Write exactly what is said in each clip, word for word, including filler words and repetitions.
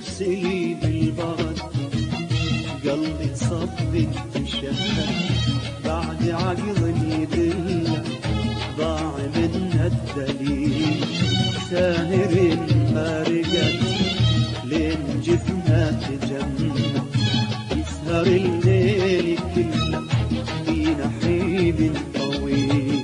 اغسلي بالبرد قلبي صبك تشهد بعد عقل يذل ضاع منها الدليل ساهر ما رقت لين جفنا تجمع يسهر الليل كله في نحيب طويل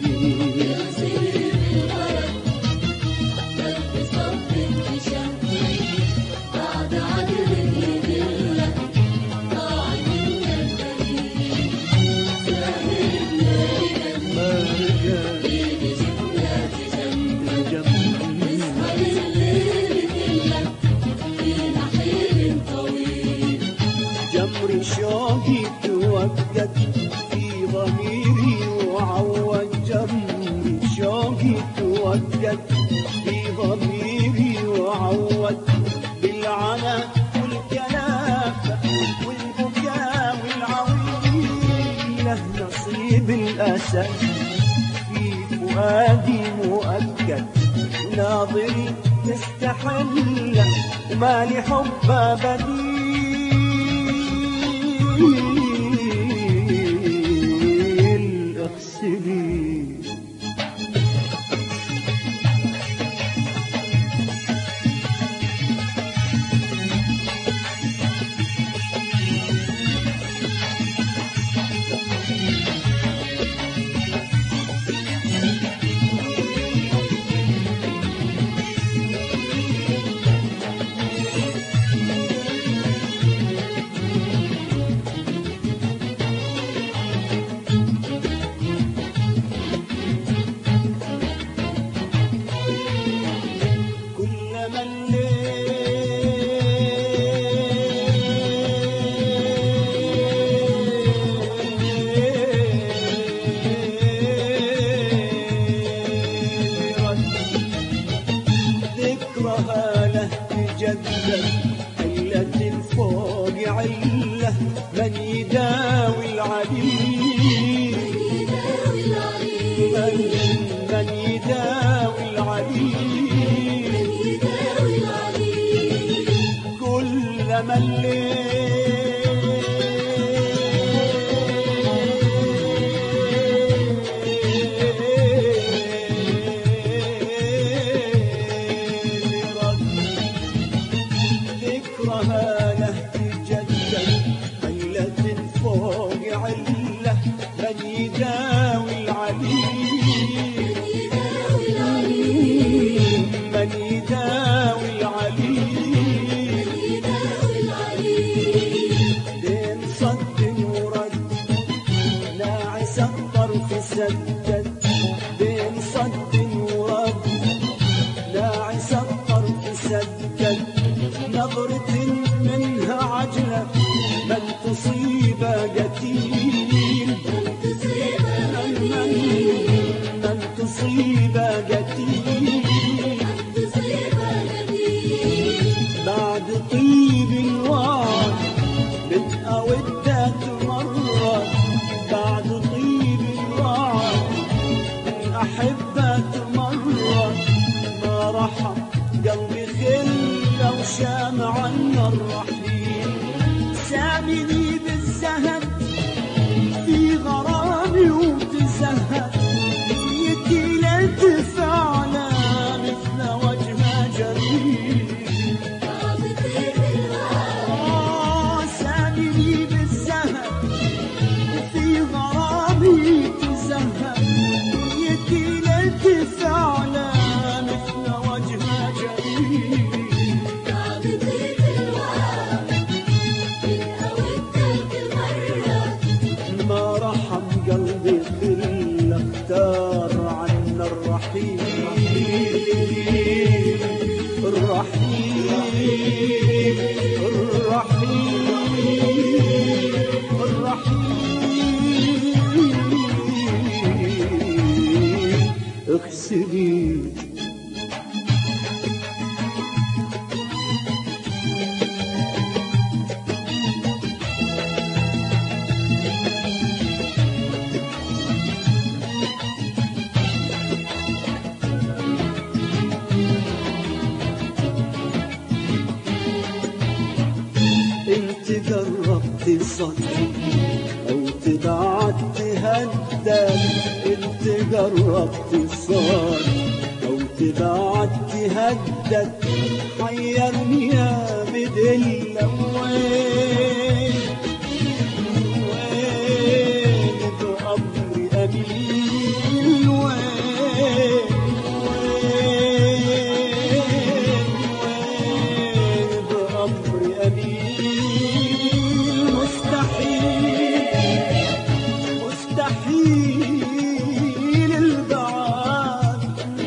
شوقي توقد في ضميري وعود جمري شوقي توقد في ضميري وعود بالعنا والكلافة والبكاء والعويل له نصيب الأسد في فؤادي مؤكد ناظري تستحل وما لحبها بديل اغسلي ذكرها له تجدد علة فوق علة من يداوي العليل من, من يداوي العليل كل من ليه ذكرها له تجدد علة فوق علة من يداوي العليل من يداوي العليل بين صد ورد ناعس الطرف سدد بين صد ورد ناعس الطرف سدد نظرة منها عجلة من تصيب قتيل من, من تصيب قتيل بعد طيب الوعد من أودت مرة بعد طيب الوعد من أحبت مرة ما رحم قلبي خل وشام عنا الرحيل سامني بالزهد في غرامي وتزهد نيتي لا تفعل مثل وجه جميل آه سامني بالزهد في غرامي تزهد نيتي لا تفعل مثل وجه جميل ما رحم قلبي خل اختار عنا الرحيل الرحيل الرحيل الرحيل اغسلي اتصل أو تبعت تهدد، انت جربت تصال أو تبعت تهدد، حيرني يا بدلة وين وين بأمر أمين وين وين وين بأمر أمين مستحيل مستحيل البعاد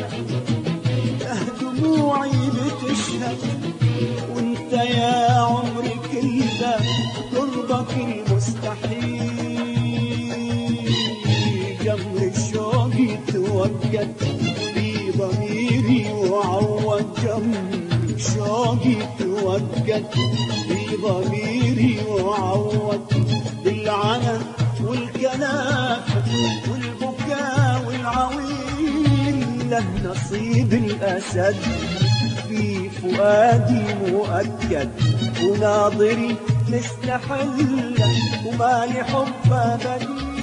دموعي بتشهد وانت يا عمري كله قربك المستحيل. جمر الشوق يتوجد في ضميري وعوض، جمر الشوق يتوجد في ضميري وعوض، بالعنى والكلام والبكاء والعويل له نصيب الأسد في فؤادي مؤكد، وناظري مستحلة وما لحب بديل.